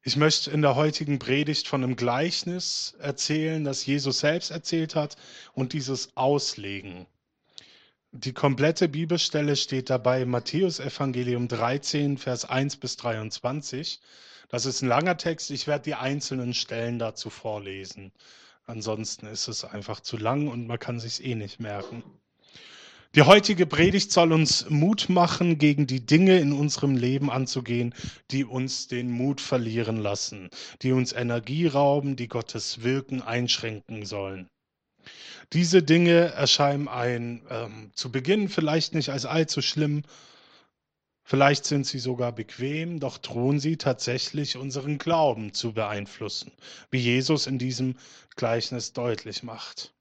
Ich möchte in der heutigen Predigt von einem Gleichnis erzählen, das Jesus selbst erzählt hat und dieses auslegen. Die komplette Bibelstelle steht dabei im Matthäusevangelium 13, Vers 1 bis 23. Das ist ein langer Text. Ich werde die einzelnen Stellen dazu vorlesen. Ansonsten ist es einfach zu lang und man kann sich's eh nicht merken. Die heutige Predigt soll uns Mut machen, gegen die Dinge in unserem Leben anzugehen, die uns den Mut verlieren lassen, die uns Energie rauben, die Gottes Wirken einschränken sollen. Diese Dinge erscheinen zu Beginn vielleicht nicht als allzu schlimm, vielleicht sind sie sogar bequem, doch drohen sie tatsächlich unseren Glauben zu beeinflussen, wie Jesus in diesem Gleichnis deutlich macht.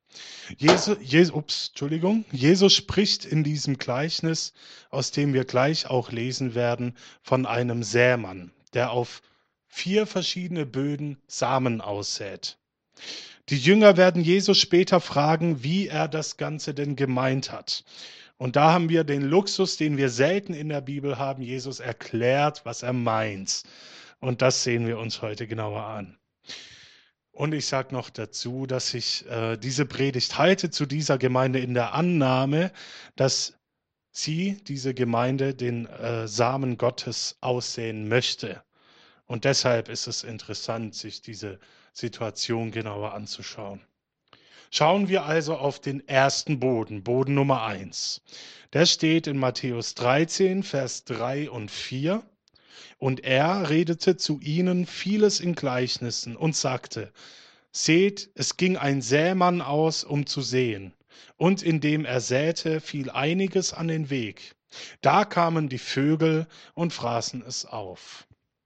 Jesus spricht in diesem Gleichnis, aus dem wir gleich auch lesen werden, von einem Sämann, der auf 4 verschiedene Böden Samen aussät. Die Jünger werden Jesus später fragen, wie er das Ganze denn gemeint hat. Und da haben wir den Luxus, den wir selten in der Bibel haben. Jesus erklärt, was er meint. Und das sehen wir uns heute genauer an. Und ich sage noch dazu, dass ich diese Predigt halte zu dieser Gemeinde in der Annahme, dass diese Gemeinde, den Samen Gottes aussehen möchte. Und deshalb ist es interessant, sich diese Situation genauer anzuschauen. Schauen wir also auf den ersten Boden, Boden Nummer 1. Der steht in Matthäus 13, Vers 3 und 4. Und er redete zu ihnen vieles in Gleichnissen und sagte: Seht, es ging ein Sämann aus, um zu säen. Und indem er säte, fiel einiges an den Weg. Da kamen die Vögel und fraßen es auf.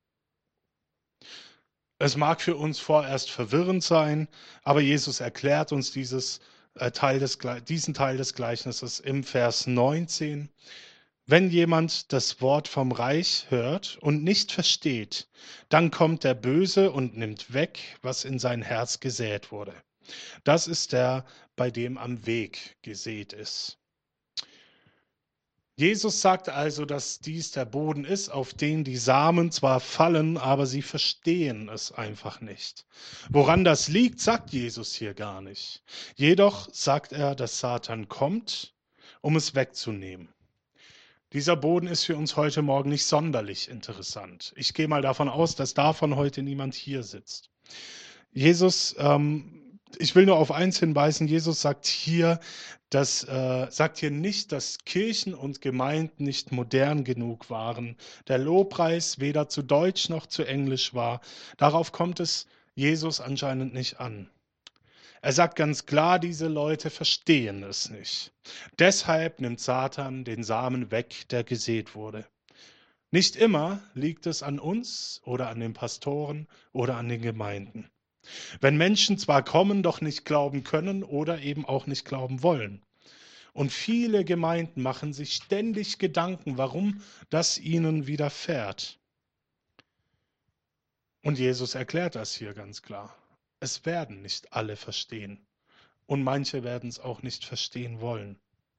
Es mag für uns vorerst verwirrend sein, aber Jesus erklärt uns diesen Teil des Gleichnisses im Vers 19. Wenn jemand das Wort vom Reich hört und nicht versteht, dann kommt der Böse und nimmt weg, was in sein Herz gesät wurde. Das ist der, bei dem am Weg gesät ist. Jesus sagt also, dass dies der Boden ist, auf den die Samen zwar fallen, aber sie verstehen es einfach nicht. Woran das liegt, sagt Jesus hier gar nicht. Jedoch sagt er, dass Satan kommt, um es wegzunehmen. Dieser Boden ist für uns heute Morgen nicht sonderlich interessant. Ich gehe mal davon aus, dass davon heute niemand hier sitzt. Ich will nur auf eins hinweisen, Jesus sagt hier nicht, dass Kirchen und Gemeinden nicht modern genug waren, der Lobpreis weder zu Deutsch noch zu Englisch war. Darauf kommt es Jesus anscheinend nicht an. Er sagt ganz klar, diese Leute verstehen es nicht. Deshalb nimmt Satan den Samen weg, der gesät wurde. Nicht immer liegt es an uns oder an den Pastoren oder an den Gemeinden. Wenn Menschen zwar kommen, doch nicht glauben können oder eben auch nicht glauben wollen. Und viele Gemeinden machen sich ständig Gedanken, warum das ihnen widerfährt. Und Jesus erklärt das hier ganz klar. Es werden nicht alle verstehen. Und manche werden es auch nicht verstehen wollen.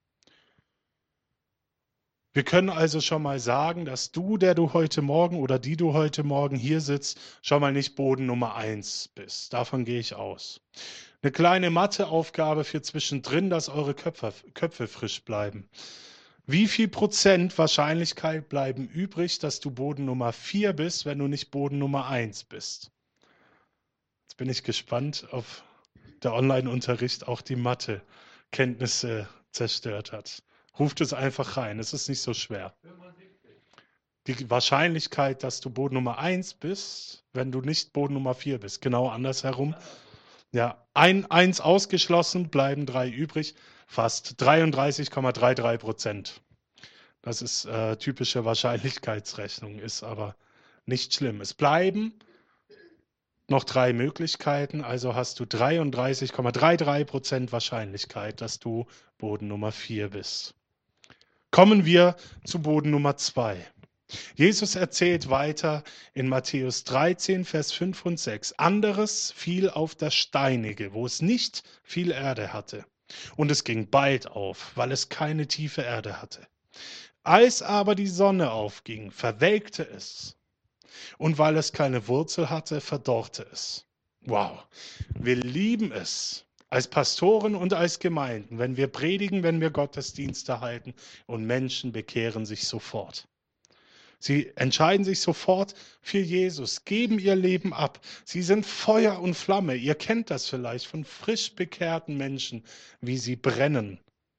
Wir können also schon mal sagen, dass du, der du heute Morgen oder die du heute Morgen hier sitzt, schon mal nicht Boden Nummer 1 bist. Davon gehe ich aus. Eine kleine Matheaufgabe für zwischendrin, dass eure Köpfe frisch bleiben. Wie viel Prozent Wahrscheinlichkeit bleiben übrig, dass du Boden Nummer 4 bist, wenn du nicht Boden Nummer 1 bist? Jetzt bin ich gespannt, ob der Online-Unterricht auch die Mathe-Kenntnisse zerstört hat. Ruft es einfach rein, es ist nicht so schwer. Die Wahrscheinlichkeit, dass du Boden Nummer 1 bist, wenn du nicht Boden Nummer 4 bist, genau andersherum. Ja, eins ausgeschlossen, bleiben 3 übrig, fast 33,33%. Das ist typische Wahrscheinlichkeitsrechnung, ist aber nicht schlimm. Es bleiben noch 3 Möglichkeiten, also hast du 33,33% Wahrscheinlichkeit, dass du Boden Nummer 4 bist. Kommen wir zu Boden Nummer 2. Jesus erzählt weiter in Matthäus 13, Vers 5 und 6. Anderes fiel auf das Steinige, wo es nicht viel Erde hatte. Und es ging bald auf, weil es keine tiefe Erde hatte. Als aber die Sonne aufging, verwelkte es. Und weil es keine Wurzel hatte, verdorrte es. Wow, wir lieben es als Pastoren und als Gemeinden, wenn wir predigen, wenn wir Gottesdienste halten und Menschen bekehren sich sofort. Sie entscheiden sich sofort für Jesus, geben ihr Leben ab. Sie sind Feuer und Flamme. Ihr kennt das vielleicht von frisch bekehrten Menschen, wie sie brennen.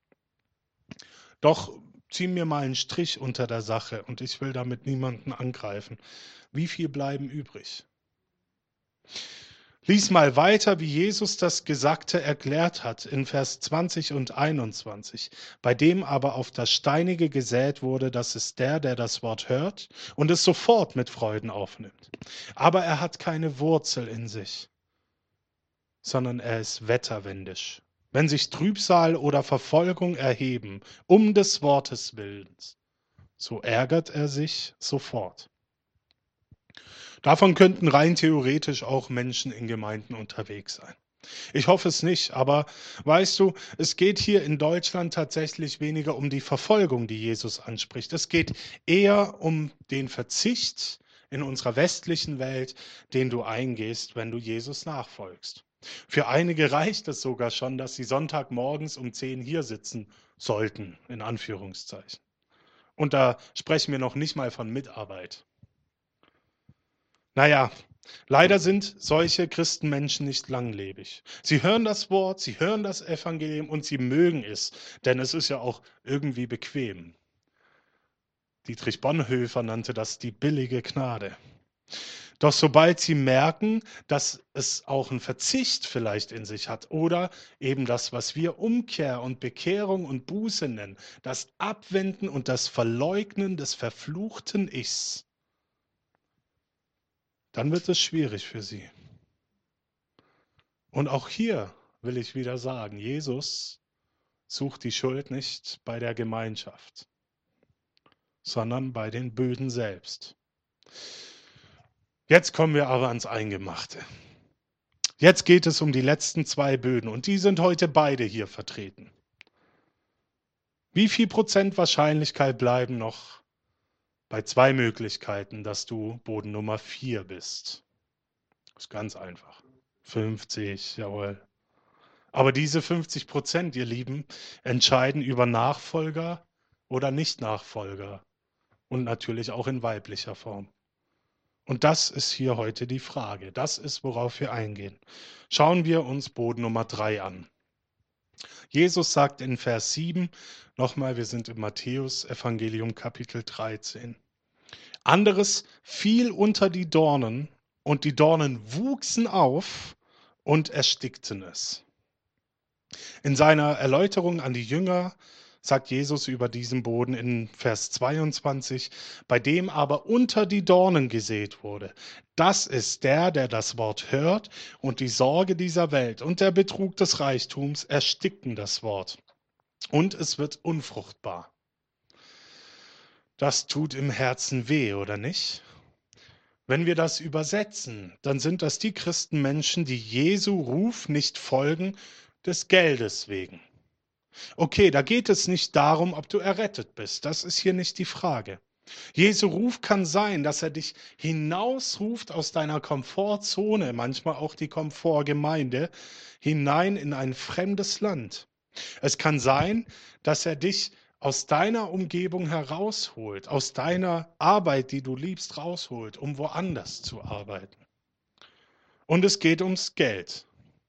Doch zieh mir mal einen Strich unter der Sache und ich will damit niemanden angreifen. Wie viel bleiben übrig? Lies mal weiter, wie Jesus das Gesagte erklärt hat in Vers 20 und 21. Bei dem aber auf das Steinige gesät wurde, das ist der, der das Wort hört und es sofort mit Freuden aufnimmt. Aber er hat keine Wurzel in sich, sondern er ist wetterwendisch. Wenn sich Trübsal oder Verfolgung erheben, um des Wortes willens, so ärgert er sich sofort. Davon könnten rein theoretisch auch Menschen in Gemeinden unterwegs sein. Ich hoffe es nicht, aber weißt du, es geht hier in Deutschland tatsächlich weniger um die Verfolgung, die Jesus anspricht. Es geht eher um den Verzicht in unserer westlichen Welt, den du eingehst, wenn du Jesus nachfolgst. Für einige reicht es sogar schon, dass sie Sonntagmorgens um 10 hier sitzen sollten, in Anführungszeichen. Und da sprechen wir noch nicht mal von Mitarbeit. Naja, leider sind solche Christenmenschen nicht langlebig. Sie hören das Wort, sie hören das Evangelium und sie mögen es, denn es ist ja auch irgendwie bequem. Dietrich Bonhoeffer nannte das die billige Gnade. Doch sobald sie merken, dass es auch einen Verzicht vielleicht in sich hat oder eben das, was wir Umkehr und Bekehrung und Buße nennen, das Abwenden und das Verleugnen des verfluchten Ichs, dann wird es schwierig für sie. Und auch hier will ich wieder sagen, Jesus sucht die Schuld nicht bei der Gemeinschaft, sondern bei den Böden selbst. Jetzt kommen wir aber ans Eingemachte. Jetzt geht es um die letzten 2 Böden und die sind heute beide hier vertreten. Wie viel Prozent Wahrscheinlichkeit bleiben noch bei 2 Möglichkeiten, dass du Boden Nummer 4 bist? Das ist ganz einfach. 50, jawohl. Aber diese 50%, ihr Lieben, entscheiden über Nachfolger oder Nicht-Nachfolger und natürlich auch in weiblicher Form. Und das ist hier heute die Frage. Das ist, worauf wir eingehen. Schauen wir uns Boden Nummer 3 an. Jesus sagt in Vers 7, nochmal, wir sind im Matthäus-Evangelium Kapitel 13. Anderes fiel unter die Dornen und die Dornen wuchsen auf und erstickten es. In seiner Erläuterung an die Jünger sagt Jesus über diesen Boden in Vers 22, bei dem aber unter die Dornen gesät wurde. Das ist der, der das Wort hört und die Sorge dieser Welt und der Betrug des Reichtums ersticken das Wort. Und es wird unfruchtbar. Das tut im Herzen weh, oder nicht? Wenn wir das übersetzen, dann sind das die Christenmenschen, die Jesu Ruf nicht folgen, des Geldes wegen. Okay, da geht es nicht darum, ob du errettet bist. Das ist hier nicht die Frage. Jesu Ruf kann sein, dass er dich hinausruft aus deiner Komfortzone, manchmal auch die Komfortgemeinde, hinein in ein fremdes Land. Es kann sein, dass er dich aus deiner Umgebung herausholt, aus deiner Arbeit, die du liebst, rausholt, um woanders zu arbeiten. Und es geht ums Geld.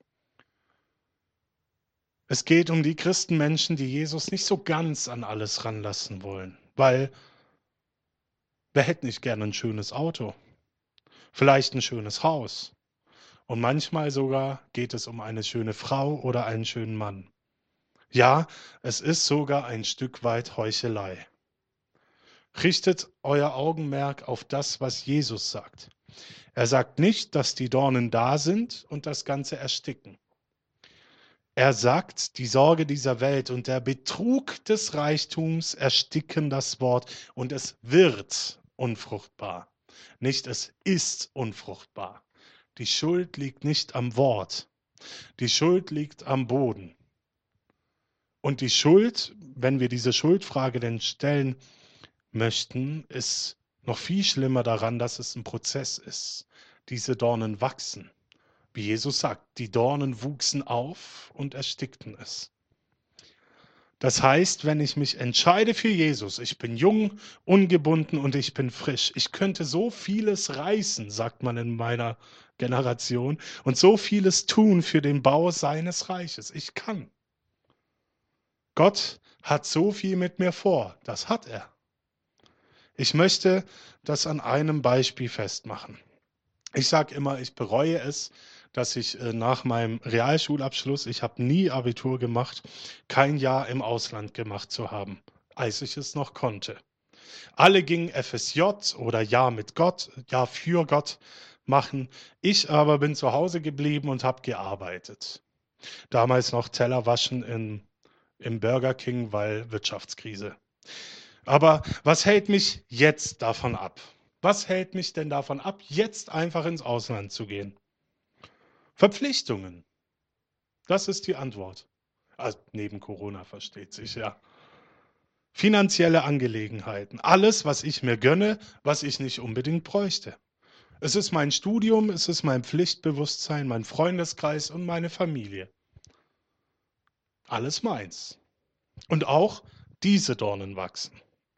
Es geht um die Christenmenschen, die Jesus nicht so ganz an alles ranlassen wollen. Weil wer hätte nicht gerne ein schönes Auto? Vielleicht ein schönes Haus. Und manchmal sogar geht es um eine schöne Frau oder einen schönen Mann. Ja, es ist sogar ein Stück weit Heuchelei. Richtet euer Augenmerk auf das, was Jesus sagt. Er sagt nicht, dass die Dornen da sind und das Ganze ersticken. Er sagt, die Sorge dieser Welt und der Betrug des Reichtums ersticken das Wort und es wird unfruchtbar. Nicht es ist unfruchtbar. Die Schuld liegt nicht am Wort. Die Schuld liegt am Boden. Und die Schuld, wenn wir diese Schuldfrage denn stellen möchten, ist Noch viel schlimmer daran, dass es ein Prozess ist. Diese Dornen wachsen. Wie Jesus sagt, die Dornen wuchsen auf und erstickten es. Das heißt, wenn ich mich entscheide für Jesus, ich bin jung, ungebunden und ich bin frisch. Ich könnte so vieles reißen, sagt man in meiner Generation, und so vieles tun für den Bau seines Reiches. Ich kann. Gott hat so viel mit mir vor. Das hat er. Ich möchte das an einem Beispiel festmachen. Ich sage immer, ich bereue es, dass ich nach meinem Realschulabschluss, ich habe nie Abitur gemacht, kein Jahr im Ausland gemacht zu haben, als ich es noch konnte. Alle gingen FSJ oder Jahr mit Gott, Jahr für Gott machen. Ich aber bin zu Hause geblieben und habe gearbeitet. Damals noch Teller waschen im Burger King, weil Wirtschaftskrise. Aber was hält mich jetzt davon ab? Was hält mich denn davon ab, jetzt einfach ins Ausland zu gehen? Verpflichtungen. Das ist die Antwort. Also neben Corona versteht sich, ja. Finanzielle Angelegenheiten. Alles, was ich mir gönne, was ich nicht unbedingt bräuchte. Es ist mein Studium, es ist mein Pflichtbewusstsein, mein Freundeskreis und meine Familie. Alles meins. Und auch diese Dornen wachsen.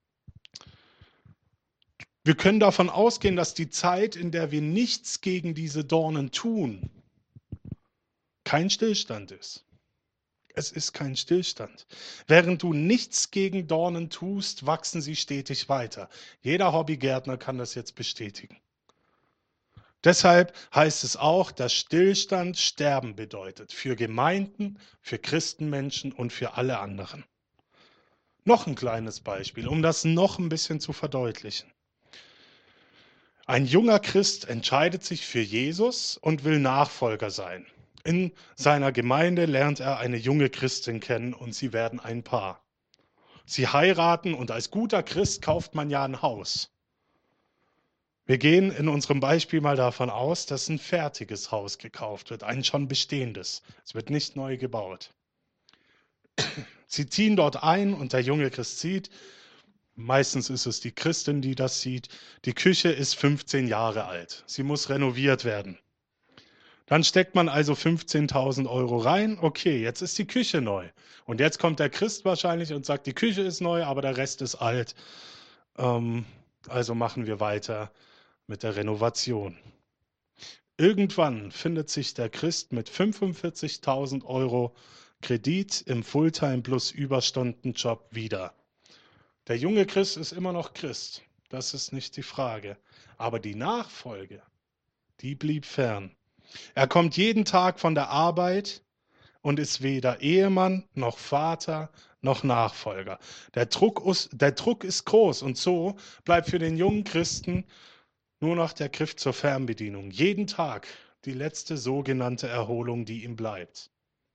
Wir können davon ausgehen, dass die Zeit, in der wir nichts gegen diese Dornen tun, kein Stillstand ist. Es ist kein Stillstand. Während du nichts gegen Dornen tust, wachsen sie stetig weiter. Jeder Hobbygärtner kann das jetzt bestätigen. Deshalb heißt es auch, dass Stillstand Sterben bedeutet. Für Gemeinden, für Christenmenschen und für alle anderen. Noch ein kleines Beispiel, um das noch ein bisschen zu verdeutlichen. Ein junger Christ entscheidet sich für Jesus und will Nachfolger sein. In seiner Gemeinde lernt er eine junge Christin kennen und sie werden ein Paar. Sie heiraten und als guter Christ kauft man ja ein Haus. Wir gehen in unserem Beispiel mal davon aus, dass ein fertiges Haus gekauft wird, ein schon bestehendes. Es wird nicht neu gebaut. Sie ziehen dort ein und der junge Christ sieht, meistens ist es die Christin, die das sieht, die Küche ist 15 Jahre alt. Sie muss renoviert werden. Dann steckt man also 15.000 Euro rein. Okay, jetzt ist die Küche neu. Und jetzt kommt der Christ wahrscheinlich und sagt, die Küche ist neu, aber der Rest ist alt. Also machen wir weiter mit der Renovation. Irgendwann findet sich der Christ mit 45.000 Euro Kredit im Fulltime plus Überstundenjob wieder. Der junge Christ ist immer noch Christ. Das ist nicht die Frage. Aber die Nachfolge, die blieb fern. Er kommt jeden Tag von der Arbeit und ist weder Ehemann noch Vater noch Nachfolger. Der Druck ist groß und so bleibt für den jungen Christen nur noch der Griff zur Fernbedienung. Jeden Tag die letzte sogenannte Erholung, die ihm bleibt.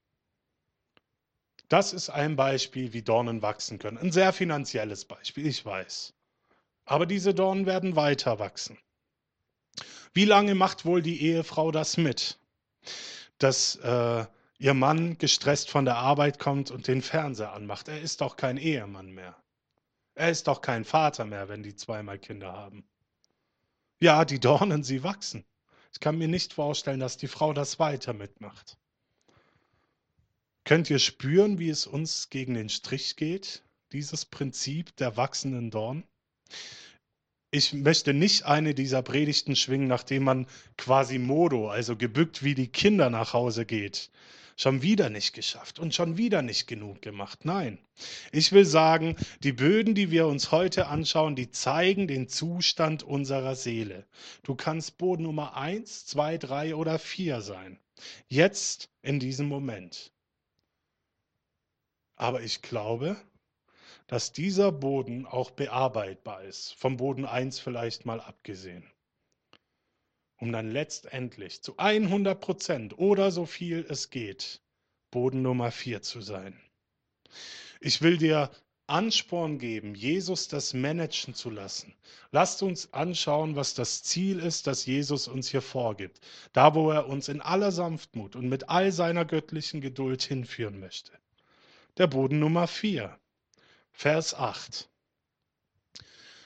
Das ist ein Beispiel, wie Dornen wachsen können. Ein sehr finanzielles Beispiel, ich weiß. Aber diese Dornen werden weiter wachsen. Wie lange macht wohl die Ehefrau das mit? Dass ihr Mann gestresst von der Arbeit kommt und den Fernseher anmacht. Er ist doch kein Ehemann mehr. Er ist doch kein Vater mehr, wenn die zweimal Kinder haben. Ja, die Dornen, sie wachsen. Ich kann mir nicht vorstellen, dass die Frau das weiter mitmacht. Könnt ihr spüren, wie es uns gegen den Strich geht, dieses Prinzip der wachsenden Dornen? Ich möchte nicht eine dieser Predigten schwingen, nachdem man quasi Modo, also gebückt wie die Kinder nach Hause geht. Schon wieder nicht geschafft und schon wieder nicht genug gemacht. Nein, ich will sagen, die Böden, die wir uns heute anschauen, die zeigen den Zustand unserer Seele. Du kannst Boden Nummer 1, 2, 3 oder 4 sein. Jetzt in diesem Moment. Aber ich glaube, dass dieser Boden auch bearbeitbar ist, vom Boden 1 vielleicht mal abgesehen, um dann letztendlich zu 100% oder so viel es geht, Boden Nummer 4 zu sein. Ich will dir Ansporn geben, Jesus das managen zu lassen. Lasst uns anschauen, was das Ziel ist, das Jesus uns hier vorgibt, da wo er uns in aller Sanftmut und mit all seiner göttlichen Geduld hinführen möchte. Der Boden Nummer 4. Vers 8.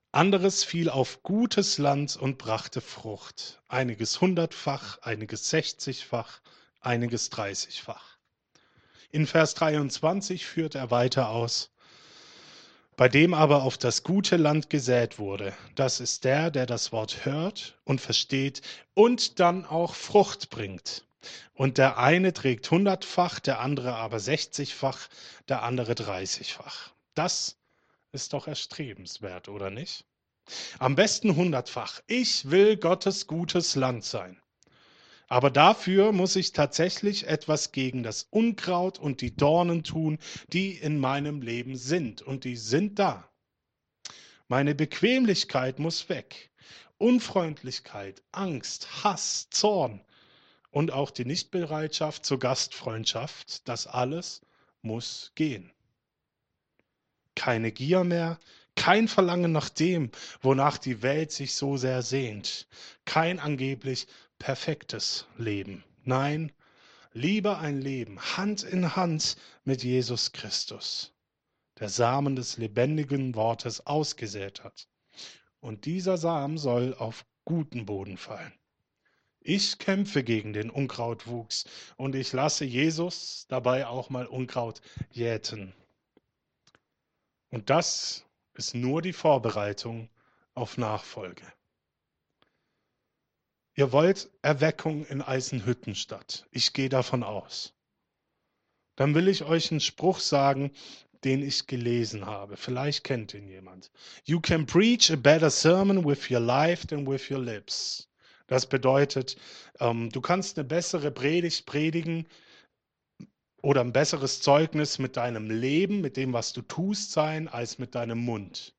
Anderes fiel auf gutes Land und brachte Frucht, einiges hundertfach, einiges 60-fach, einiges 30-fach. In Vers 23 führt er weiter aus: Bei dem aber auf das gute Land gesät wurde, das ist der, der das Wort hört und versteht und dann auch Frucht bringt. Und der eine trägt hundertfach, der andere aber 60-fach, der andere 30-fach. Das ist doch erstrebenswert, oder nicht? Am besten hundertfach. Ich will Gottes gutes Land sein. Aber dafür muss ich tatsächlich etwas gegen das Unkraut und die Dornen tun, die in meinem Leben sind. Und die sind da. Meine Bequemlichkeit muss weg. Unfreundlichkeit, Angst, Hass, Zorn und auch die Nichtbereitschaft zur Gastfreundschaft, das alles muss gehen. Keine Gier mehr, kein Verlangen nach dem, wonach die Welt sich so sehr sehnt, kein angeblich perfektes Leben. Nein, lieber ein Leben Hand in Hand mit Jesus Christus, der Samen des lebendigen Wortes ausgesät hat. Und dieser Samen soll auf guten Boden fallen. Ich kämpfe gegen den Unkrautwuchs und ich lasse Jesus dabei auch mal Unkraut jäten. Und das ist nur die Vorbereitung auf Nachfolge. Ihr wollt Erweckung in Eisenhüttenstadt. Ich gehe davon aus. Dann will ich euch einen Spruch sagen, den ich gelesen habe. Vielleicht kennt ihn jemand. You can preach a better sermon with your life than with your lips. Das bedeutet, du kannst eine bessere Predigt predigen oder ein besseres Zeugnis mit deinem Leben, mit dem, was du tust, sein, als mit deinem Mund.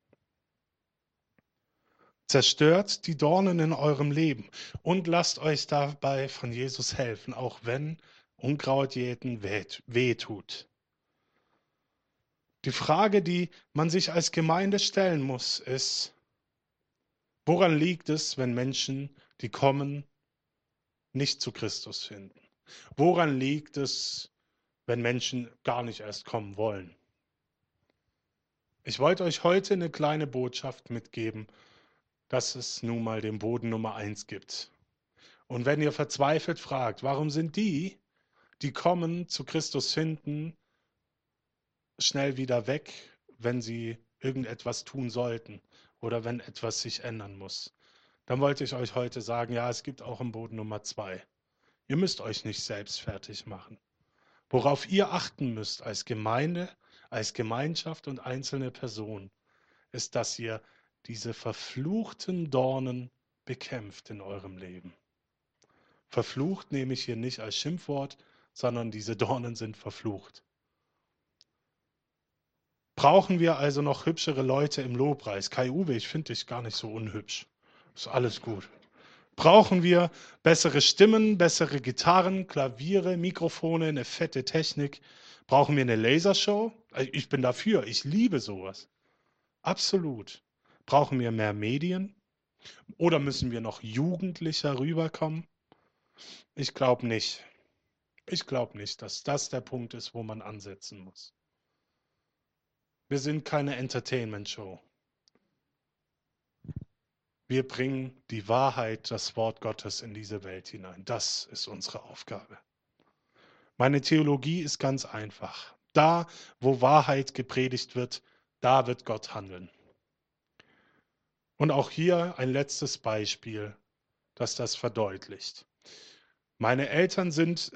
Zerstört die Dornen in eurem Leben und lasst euch dabei von Jesus helfen, auch wenn Unkraut jäten weh tut. Die Frage, die man sich als Gemeinde stellen muss, ist: Woran liegt es, wenn Menschen, die kommen, nicht zu Christus finden? Woran liegt es, wenn Menschen gar nicht erst kommen wollen? Ich wollte euch heute eine kleine Botschaft mitgeben, dass es nun mal den Boden Nummer 1 gibt. Und wenn ihr verzweifelt fragt, warum sind die, die kommen, zu Christus finden, schnell wieder weg, wenn sie irgendetwas tun sollten oder wenn etwas sich ändern muss, dann wollte ich euch heute sagen, ja, es gibt auch einen Boden Nummer 2. Ihr müsst euch nicht selbst fertig machen. Worauf ihr achten müsst als Gemeinde, als Gemeinschaft und einzelne Person, ist, dass ihr diese verfluchten Dornen bekämpft in eurem Leben. Verflucht nehme ich hier nicht als Schimpfwort, sondern diese Dornen sind verflucht. Brauchen wir also noch hübschere Leute im Lobpreis? Kai-Uwe, ich finde dich gar nicht so unhübsch. Ist alles gut. Brauchen wir bessere Stimmen, bessere Gitarren, Klaviere, Mikrofone, eine fette Technik? Brauchen wir eine Lasershow? Ich bin dafür, ich liebe sowas. Absolut. Brauchen wir mehr Medien? Oder müssen wir noch jugendlicher rüberkommen? Ich glaube nicht. Ich glaube nicht, dass das der Punkt ist, wo man ansetzen muss. Wir sind keine Entertainment-Show. Wir bringen die Wahrheit, das Wort Gottes in diese Welt hinein. Das ist unsere Aufgabe. Meine Theologie ist ganz einfach. Da, wo Wahrheit gepredigt wird, da wird Gott handeln. Und auch hier ein letztes Beispiel, das das verdeutlicht. Meine Eltern sind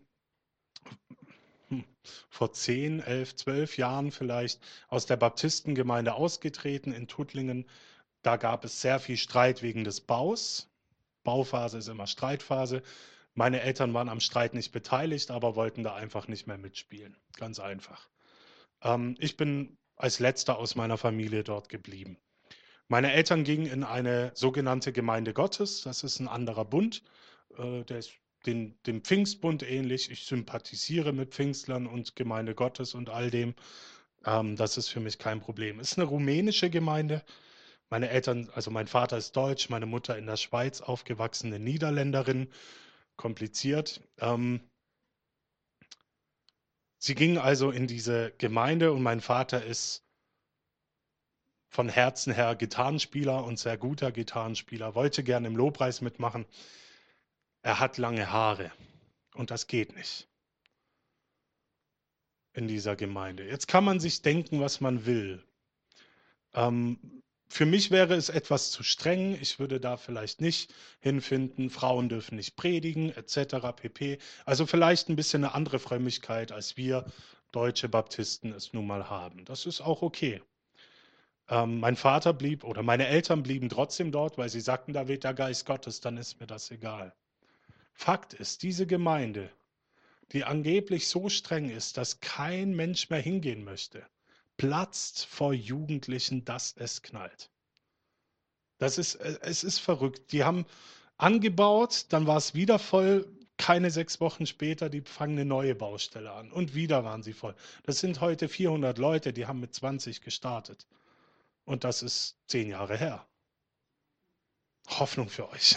vor 10, 11, 12 Jahren vielleicht aus der Baptistengemeinde ausgetreten in Tuttlingen. Da gab es sehr viel Streit wegen des Baus. Bauphase ist immer Streitphase. Meine Eltern waren am Streit nicht beteiligt, aber wollten da einfach nicht mehr mitspielen. Ganz einfach. Ich bin als letzter aus meiner Familie dort geblieben. Meine Eltern gingen in eine sogenannte Gemeinde Gottes. Das ist ein anderer Bund. Der ist dem Pfingstbund ähnlich. Ich sympathisiere mit Pfingstlern und Gemeinde Gottes und all dem. Das ist für mich kein Problem. Es ist eine rumänische Gemeinde. Meine Eltern, also mein Vater ist deutsch, meine Mutter in der Schweiz aufgewachsene Niederländerin. Kompliziert. Sie gingen also in diese Gemeinde und mein Vater ist von Herzen her Gitarrenspieler und sehr guter Gitarrenspieler, wollte gerne im Lobpreis mitmachen. Er hat lange Haare und das geht nicht in dieser Gemeinde. Jetzt kann man sich denken, was man will. Für mich wäre es etwas zu streng. Ich würde da vielleicht nicht hinfinden. Frauen dürfen nicht predigen, etc. pp. Also vielleicht ein bisschen eine andere Frömmigkeit, als wir deutsche Baptisten es nun mal haben. Das ist auch okay. Mein Vater blieb oder meine Eltern blieben trotzdem dort, weil sie sagten, da weht der Geist Gottes, dann ist mir das egal. Fakt ist, diese Gemeinde, die angeblich so streng ist, dass kein Mensch mehr hingehen möchte, platzt vor Jugendlichen, dass es knallt. Es ist verrückt. Die haben angebaut, dann war es wieder voll. Keine 6 Wochen später, die fangen eine neue Baustelle an. Und wieder waren sie voll. Das sind heute 400 Leute, die haben mit 20 gestartet. Und das ist 10 Jahre her. Hoffnung für euch.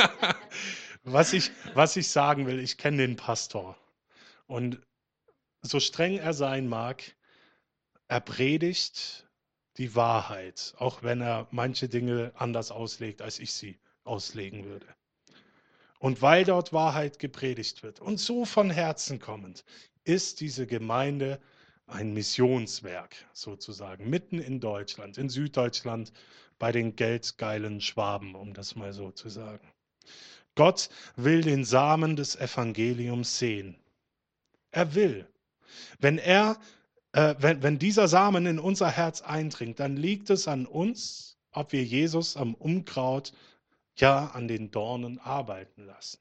Was ich sagen will, ich kenne den Pastor. Und so streng er sein mag, er predigt die Wahrheit, auch wenn er manche Dinge anders auslegt, als ich sie auslegen würde. Und weil dort Wahrheit gepredigt wird und so von Herzen kommend, ist diese Gemeinde ein Missionswerk sozusagen, mitten in Deutschland, in Süddeutschland, bei den geldgeilen Schwaben, um das mal so zu sagen. Gott will den Samen des Evangeliums sehen. Er will. Wenn wenn dieser Samen in unser Herz eindringt, dann liegt es an uns, ob wir Jesus am Unkraut, ja an den Dornen arbeiten lassen.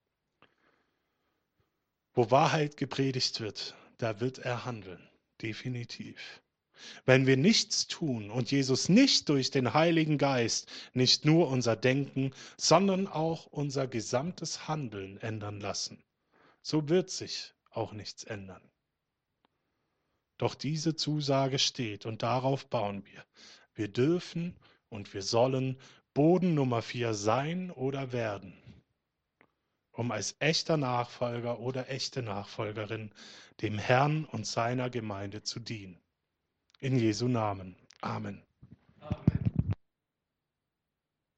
Wo Wahrheit gepredigt wird, da wird er handeln, definitiv. Wenn wir nichts tun und Jesus nicht durch den Heiligen Geist nicht nur unser Denken, sondern auch unser gesamtes Handeln ändern lassen, so wird sich auch nichts ändern. Doch diese Zusage steht und darauf bauen wir. Wir dürfen und wir sollen Boden Nummer 4 sein oder werden, um als echter Nachfolger oder echte Nachfolgerin dem Herrn und seiner Gemeinde zu dienen. In Jesu Namen. Amen.